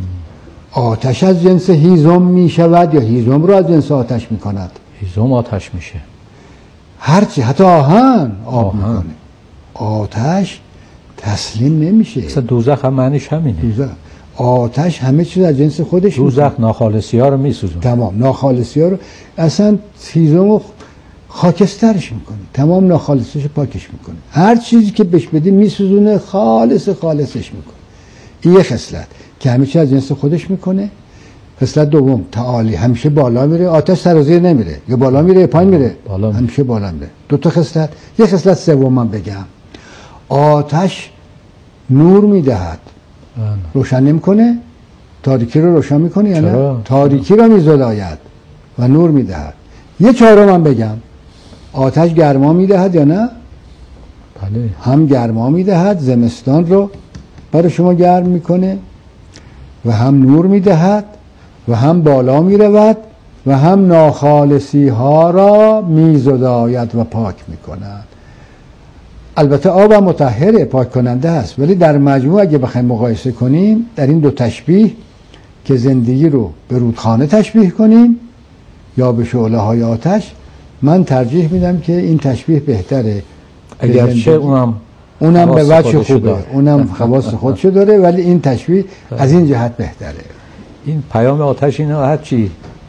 آتش از جنس هیزم میشود یا هیزم را از جنس آتش میکند؟ هیزم آتش میشه. هرچی، حتی آهن آب آهن. میکنه. آتش تسلیم نمیشه. مثلا دوزخ هم معنیش همینه. دوزخ. آتش همه چیز از جنس خودش دوزخ ناخالصی ها رو میسوزونه. تمام ناخالصی ها رو، اصلا هیزم رو خاکسترش میکنه، تمام ناخالصش پاکش میکنه. هر چیزی که بهش بدی میسوزونه، خالص خالصش میکنه. این یه خصلت که همه چیز از جنس خودش میکنه. خصلت دوم، تعالی، همیشه بالا میره. آتش سرازیر نمیره، یا بالا میره یا پایین میره، بالا میره. همیشه بالا میره. دو تا خصلت. یه خصلت سوم من بگم، آتش نور میدهد، روشن نمیکنه، تاریکی رو روشن میکنه یا نه؟ تاریکی رو میزداید و نور میدهد. یه چهارم من بگم، آتش گرما میدهد یا نه؟ بله. هم گرما میدهد، زمستان رو برای شما گرم میکنه، و هم نور میدهد، و هم بالا میرود، و هم ناخالصی ها را میزداید و پاک میکند. البته آب هم مطهره، پاک کننده است، ولی در مجموع اگه بخوایم مقایسه کنیم در این دو تشبیه، که زندگی رو به رودخانه تشبیه کنیم یا به شعله های آتش، من ترجیح میدم که این تشبیه بهتره. اگرچه اونم اونم به وجه خوبه، اونم خواص خودشو داره، ولی این تشبیه از این جهت بهتره. این پیام آتش اینه، هر چی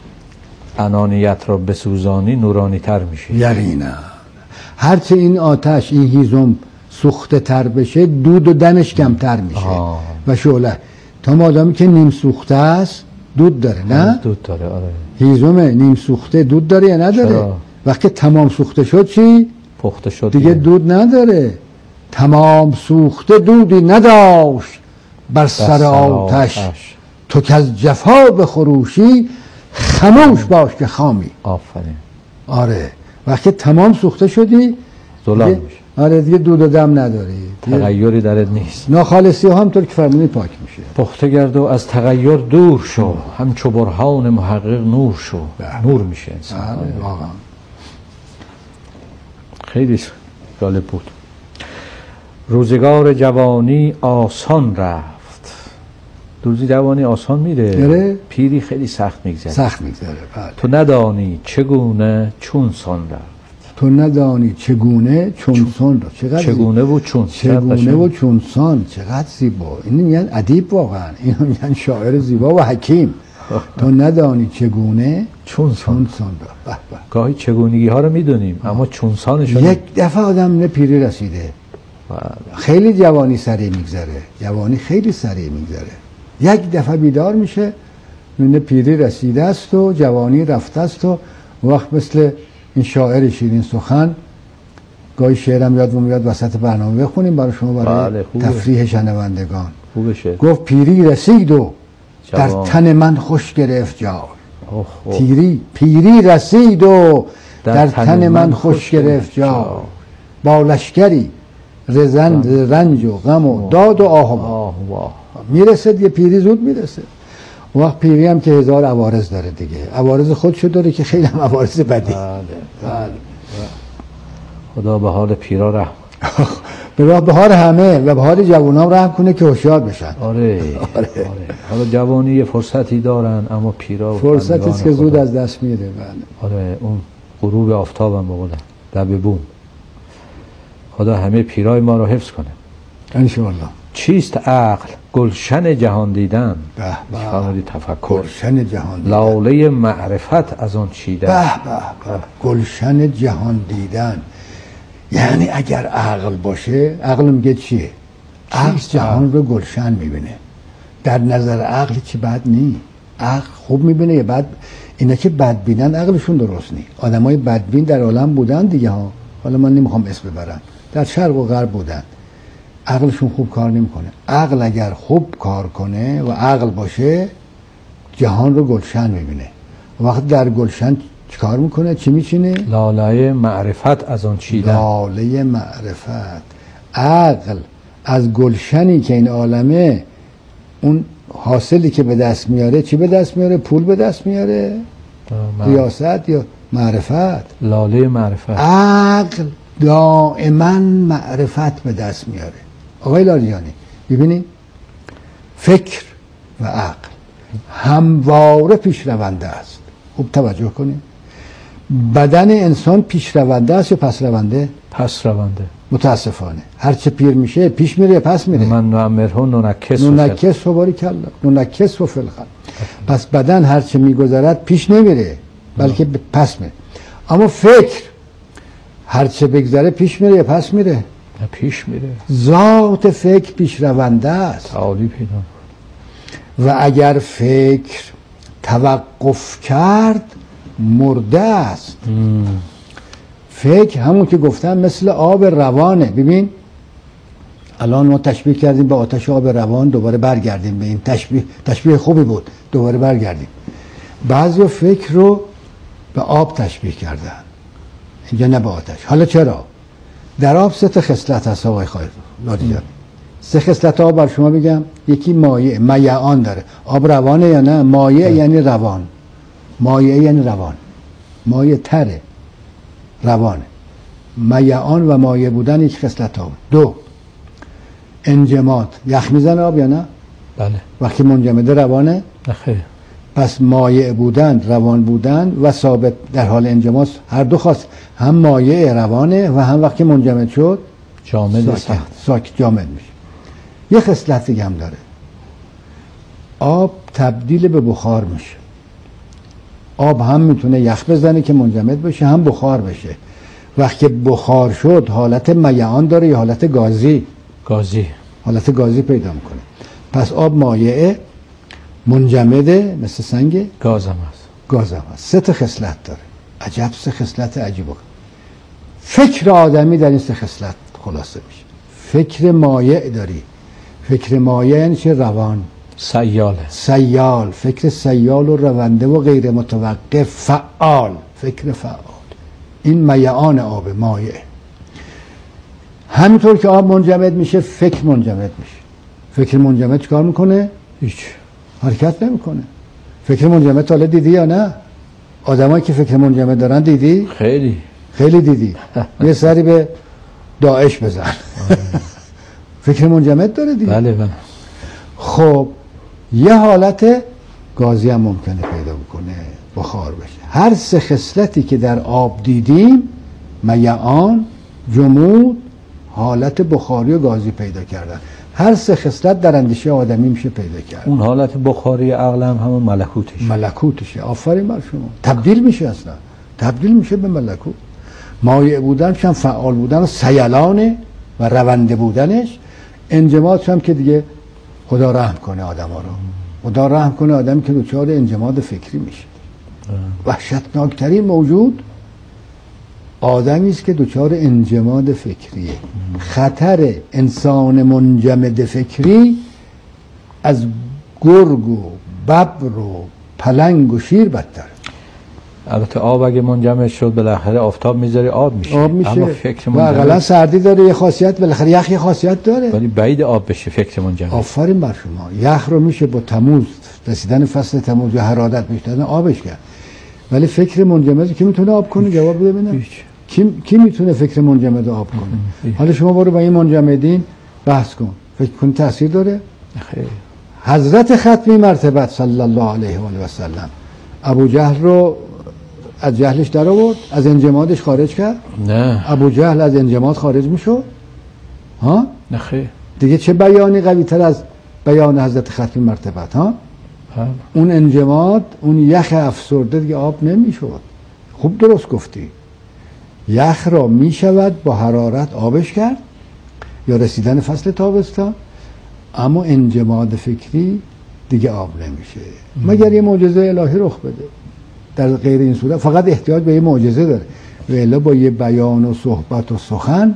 انانیت را بسوزانی نورانی تر میشه. یقینا. هرچه این آتش، این هیزم سوخته تر بشه، دود و دمش کمتر میشه. آه. و شعله تا مادامی که نیم سوخته است دود داره، نه؟ دود داره. آره. هیزم نیم سوخته دود داره یا نداره؟ چرا؟ وقتی تمام سوخته شد چی؟ پخته شد دیگه دود نداره. تمام سوخته دودی نداشت بر سر آتش, آتش. تو که از جفا به خروشی خموش باش که خامی. آفرین. آره وقتی تمام سوخته شدی زلال میشه. آره دیگه دود و دم نداری، تغییری درت نیست. ناخالصی ها هم طور که فرمودی پاک میشه. پخته گرد و از تغییر دور شو، همچو برهان محقق نور شو. ده. نور میشه انسان. آره واقعا خیلی جالب بود. روزگار جوانی آسان رفت. روزی جوانی آسان میره، پیری خیلی سخت میگذره. سخت میگذره. بله. تو ندانی چگونه چون سان رفت. تو ندانی چگونه چون سان رفت. چقدر چگونه و چون چگونه و چون سان، چقدر زیبا. این میگن ادیب، واقعا این میگن شاعر زیبا و حکیم. تو ندانی چگونه چون سان رفت. گاهی چگونگی ها رو میدونیم اما چون سانش یک دفعه آدم نه پیری رسیده، خیلی جوانی سریع میگذره، جوانی خیلی سریع میگذره، یک دفعه بیدار میشه نه پیری رسیده است و جوانی رفته است. و وقت مثل این شاعر شیرین سخن، گاهی شعرم یادم میاد وسط برنامه بخونیم برای شما، برای تفریح شنوندگان. گفت پیری رسید و در تن من خوش گرفت جای. پیری پیری رسید و در تن من خوش گرفت جای. با لشکری رزند رنج و غم و داد و آه و آه میرسه دیگه. پیری زود میرسه. وقت پیری هم که هزار عوارض داره دیگه، عوارض خودشو داره که خیلی هم عوارض بدی. بله. خدا به حال پیرا رحم به به حال همه و به حال جوانان رحم کنه که هوشیار بشن. آره. آره. حالا جوانی یه فرصتی دارن اما پیرا فرصتی است که زود از دست میره. بله. آره. اون غروب آفتابم بقوله دبه بوم. خدا همه پیرای ما رو حفظ کنه ان شاء الله. چیست عقل؟ گلشن جهان دیدن. به به. شامل تفکر. گلشن جهان دیدن. لاله معرفت از آن چیدن. به به به. گلشن جهان دیدن یعنی اگر عقل باشه، عقل میگه چیه؟ عقل جهان رو گلشن میبینه. در نظر عقل چی بد نی، عقل خوب میبینه یا بد. اینا که بد بینن عقلشون درست نی. آدمای بدبین در عالم بودن دیگه ها، حالا من نمیخوام اسم ببرم، در شرق و غرب بودن، عقلشون خوب کار نمیکنه. عقل اگر خوب کار کنه و عقل باشه، جهان رو گلشن میبینه. وقت در گلشن چیکار میکنه؟ چی میچینه؟ لاله معرفت از آن چیدن. لاله معرفت. عقل از گلشنی که این عالمه، اون حاصلی که به دست میاره چی به دست میاره؟ پول به دست میاره؟ ریاست یا معرفت؟ لاله معرفت. عقل دائما معرفت به دست میاره. آقای لاریانی ببینید، فکر و عقل همواره پیش رونده است. خوب توجه کنید. بدن انسان پیش رونده است یا پس رونده؟ پس رونده. متاسفانه هرچه پیر میشه پیش میره یا پس میره؟ من نعمره ننکس و ننکس و باری کلا ننکس و فلخل. پس بدن هرچه میگذرد پیش نمیره بلکه پس میره. اما فکر هرچه بگذره پیش میره یا پس میره؟ پیش میره. ذات فکر پیش رونده است. تعالی پیدا. و اگر فکر توقف کرد مرده است. ام. فکر همون که گفتم مثل آب روانه. ببین الان ما تشبیه کردیم به آتش آب روان، دوباره برگردیم به این تشبیه. تشبیه خوبی بود، دوباره برگردیم. بعضی فکر رو به آب تشبیه کردن، اینجا نه به آتش. حالا چرا؟ در آب سه تا خصلت هست آقای خالد لادیان. سه خصلت آب بر شما بگم. یکی مایع، میعان داره. آب روانه یا نه؟ مایع یعنی روان، مایع یعنی روان، مایع تره، روانه. میعان و مایع بودن یک خصلت آب. دو، انجماد. یخ میزنه آب یا نه؟ بله. وقتی منجمده روانه؟ نخیر. پس مایع بودن، روان بودن و ثابت در حال انجماد هر دو خاص، هم مایع روانه و هم وقتی منجمد شد جامد ساکت ساکت جامد میشه. یه خصلت دیگه هم داره. آب تبدیل به بخار میشه. آب هم میتونه یخ بزنه که منجمد بشه، هم بخار بشه. وقتی بخار شد حالت میعان داره یا حالت گازی؟ گازی. حالت گازی پیدا میکنه. پس آب مایعه، منجمده مثل سنگ، گازم هست. گازم هست. سه تا خصلت داره. عجب سه خصلت عجیبه. فکر آدمی در این سه خصلت خلاصه میشه. فکر مایع داری. فکر مایع یعنی چه؟ روان، سیاله. سیال. فکر سیال و رونده و غیر متوقف، فعال. فکر فعال. این میعان آب، مایع. همینطور که آب منجمد میشه فکر منجمد میشه. فکر منجمد چیکار میکنه؟ هیچ حرکت نمیکنه. فکر منجمد تا حالا دیدی یا نه؟ آدمایی که فکر منجمد دارن دیدی؟ خیلی خیلی دیدی. یه سری به داعش بزن. فکر منجمد داره دیگه. بله بله. خب یه حالت گازی هم ممکنه پیدا بکنه، بخار بشه. هر سه خصلتی که در آب دیدیم، میعان، جمود، حالت بخاری و گازی پیدا کردن. هر سه خصلت در اندیشه آدمی میشه پیدا کرد. اون حالت بخاری عقل هم همون ملکوتش ملکوتشه. آفرین بر شما. تبدیل میشه، اصلا تبدیل میشه به ملکوت. مایع بودنش هم فعال بودن و سیلانه و رونده بودنش. انجمادش هم که دیگه خدا رحم کنه آدم ها رو، خدا رحم کنه آدمی که دچار انجماد فکری میشه. وحشتناکترین موجود آدمی است که دچار انجماد فکریه. خطر انسان منجمد فکری از گرگ و ببر و پلنگ و شیر بدتر. البته آب اگه منجمد شد بالاخره آفتاب میذاره آب میشه، آب میشه. اما فکر منجمد واقعا سردی داره یه خاصیت، بالاخره یخ یه خاصیت داره، ولی بعید آب بشه فکر منجمد. آفرین بر شما. یخ رو میشه با تموز، رسیدن فصل تموز یا حرارت میشدن آبش کرد، ولی فکر منجمد کی میتونه آب کنه؟ جواب بده ببینم. کی کی میتونه فکر منجمد آب کنه؟ حالا شما برو با این منجمدین بحث کن، فکر کن تاثیر داره؟ خیر. حضرت ختمی مرتبت صلی الله علیه و آله و سلم ابو جهل رو از جهلش در آورد، از انجمادش خارج کرد. نه ابو جهل از انجماد خارج میشد؟ ها؟ نه خیر. دیگه چه بیانی قوی تر از بیان حضرت ختمی مرتبت؟ ها؟ هم. اون انجماد، اون یخ افسرده دیگه آب نمیشد. خوب درست گفتی. یخ را میشود با حرارت آبش کرد یا رسیدن فصل تابستان، اما انجماد فکری دیگه آب نمیشه مگر یه معجزه الهی رخ بده. در غیر این صورت فقط احتیاج به یه معجزه داره، و الا با یه بیان و صحبت و سخن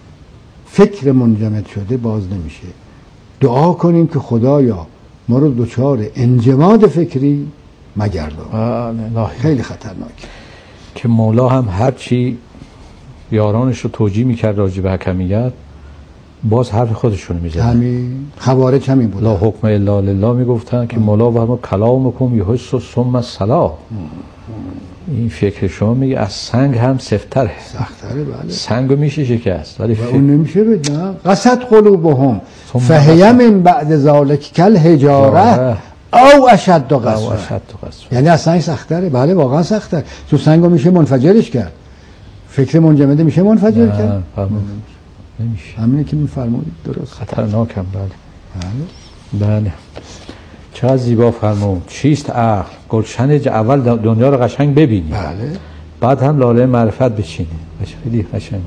فکر منجمد شده باز نمیشه. دعا کنیم که خدایا ما رو دچار انجماد فکری مگردان. خیلی خطرناک که مولا هم هرچی یارانش رو توجیه میکرد راجع به حکمیت، باز حرف خودشون میزدن. همین خوارج همین بود. لا حکم الا لله میگفتن که مولا و ما کلامکم یحس ثم الصلاة. این فکر شما میگه از سنگ هم سفتره، سختره. بله. سنگو میشه شکست ولی فکر... اون نمیشه بگم قصد قلوبهم فهی من بعد ذالک کل حجاره او اشد قسوه. یعنی از سنگ سختره. بله واقعا سختره، چون سنگو میشه منفجرش کرد، فکر منجمده میشه منفجر کرد. نمیشه. همینه که میفرمایید درست. خطرناکم. بله بله بله. چقدر زیبا فرمود. چیست عقل؟ گلشن اول دنیا رو قشنگ ببینی، بله، بعد هم لاله معرفت بچینی. خیلی قشنگ.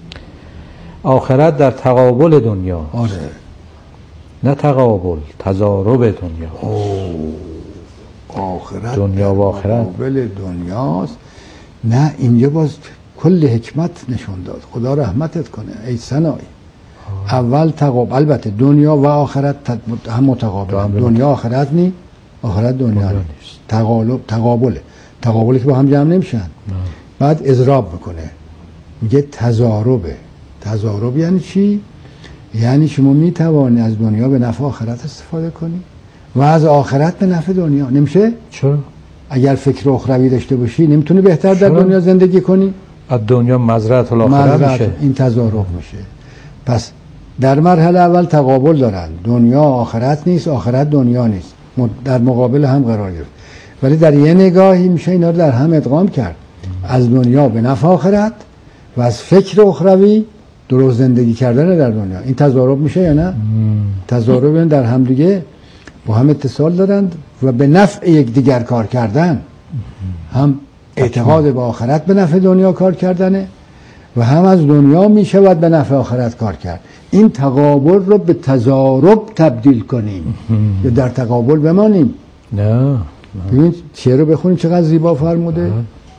آخرت در تقابل دنیا. آره. نه تقابل، تضارب دنیا. اوه. آخرت دنیا و آخرت تقابل دنیاست. نه اینجا باز کل حکمت نشون داد. خدا رحمتت کنه ای سنایی. اول تقابل، البته دنیا و آخرت هم متقابل. دنیا آخرت نی، آخرت دنیا نیست. تقابل تقابله تقابلی که با هم جمع نمیشن. نه. بعد اضراب میکنه، میگه تضاربه. تضارب یعنی چی؟ یعنی شما میتوانی از دنیا به نفع آخرت استفاده کنی و از آخرت به نفع دنیا. نمیشه؟ چرا؟ اگر فکر اخروی داشته باشی نمیتونی بهتر در دنیا زندگی کنی؟ از دنیا مزرعه الاخره میشه. این تضارب میشه. پس در مرحله اول تقابل دارن، دنیا آخرت نیست، آخرت دنیا نیست، در مقابل هم قرار گرفت. ولی در یه نگاهی میشه اینا رو در هم ادغام کرد. از دنیا به نفع آخرت و از فکر اخروی درست زندگی کردن در دنیا. این تضارب میشه یا نه؟ تضارب در هم دیگه با هم اتصال دارند و به نفع یک دیگر کار کردن. هم اعتقاد به آخرت به نفع دنیا کار کردنه و هم از دنیا میشود به نفع آخرت کار کرد. این تقابل رو به تضارب تبدیل کنیم یا در تقابل بمانیم. نه ببین چه رو بخونیم چقدر زیبا فرموده.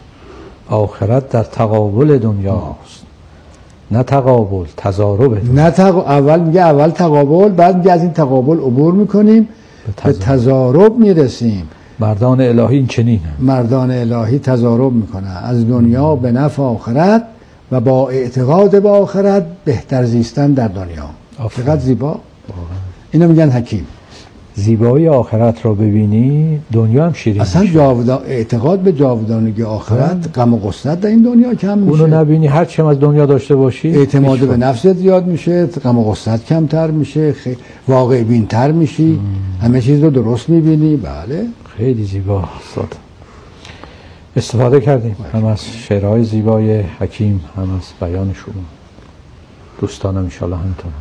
آخرت در تقابل دنیاست، نه تقابل، تضارب. نه تق... اول میگه اول تقابل، بعد میگه از این تقابل عبور میکنیم به تضارب میرسیم. مردان الهی این چنین هم. مردان الهی تضارب میکنن از دنیا به نفع آخرت و با اعتقاد به آخرت بهتر زیستن در دنیا. چقدر زیبا. اینو میگن حکیم. زیبایی آخرت را ببینی دنیا هم شیرین اصلا میشه. جاودان اعتقاد به جاودانگی آخرت، غم و غصت در این دنیا کم میشه. اونو نبینی هر چی هم از دنیا داشته باشی اعتماد به نفست زیاد میشه، غم و غصت کمتر میشه، خی... واقع بینتر میشی، همه چیز رو درست میبینی. بله خیلی زیبا استاد. استفاده کردیم هم از شعرهای زیبای حکیم، هم از بیان شما. دوستانم انشاءالله همینطور.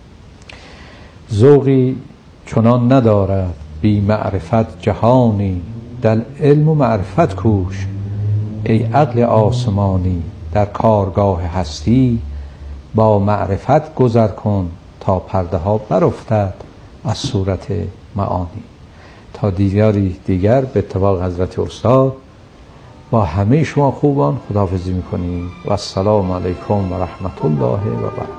ذوقی چنان ندارد بی معرفت جهانی، در علم و معرفت کوش ای عقل آسمانی. در کارگاه هستی با معرفت گذر کن، تا پرده ها برافتد از صورت معانی. تا دیگری دیگر به اتفاق حضرت استاد با همه شما خوبان خداحافظی میکنیم و السلام علیکم و رحمت الله و برکاته.